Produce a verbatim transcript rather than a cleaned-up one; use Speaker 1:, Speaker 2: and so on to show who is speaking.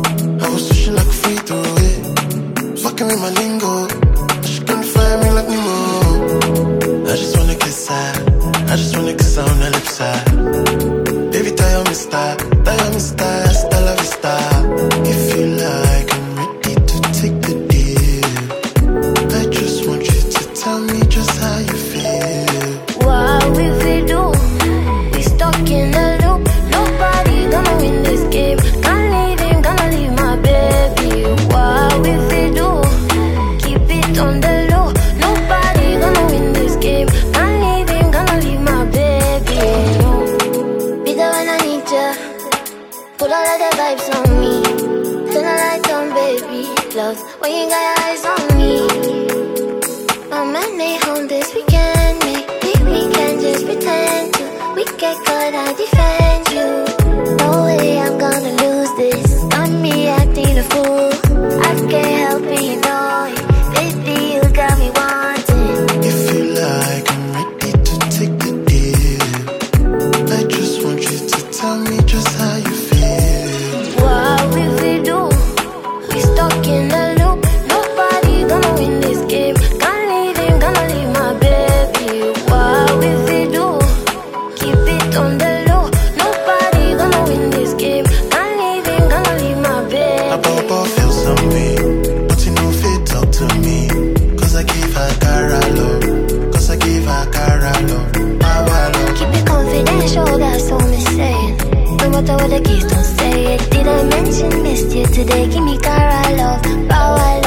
Speaker 1: I was switching like a free throw, yeah. Fucking with my lingo. She couldn't find me like Nemo. I just wanna kiss her. I just wanna kiss her on the lip side. Baby, tell me stop. Tell me stop. Hasta la vista. If you like, I'm ready to take the deal. I just want you to tell me just how you feel.
Speaker 2: What will we do? We stuck in a loop. Nobody gonna win this game. Can't leave him, gonna leave my baby. What will we do? Keep it on the low. Nobody gonna win this game. Can't leave him, gonna leave my baby. No. Be there when I need ya. Put all of the vibes on me. Turn the lights on, baby. Love when you got your eyes on me. My man ain't home this weekend. Maybe we can just pretend to. We get caught, I defend you. No way I'm gonna lose this. Got me acting a fool. I can't help it, you know it. Baby, you got me wanting.
Speaker 1: If you like, I'm ready to take the deal. I just want you to tell me just how you feel.
Speaker 2: What will we do? We stuck in a loop. Nobody gonna win this game. Can't leave him, gonna leave my baby. What will we do? Keep it on the low. Nobody gonna win this game. Can't leave him, gonna leave my
Speaker 1: My
Speaker 2: baby.
Speaker 1: papa feels some way, but you know fit talk to me. Cause I gave her cara love. Cause I gave her cara love. Power love.
Speaker 2: Keep it confidential, that's all I'm saying. No matter what the kids don't say it. Did I mention missed you today? Give me cara love, power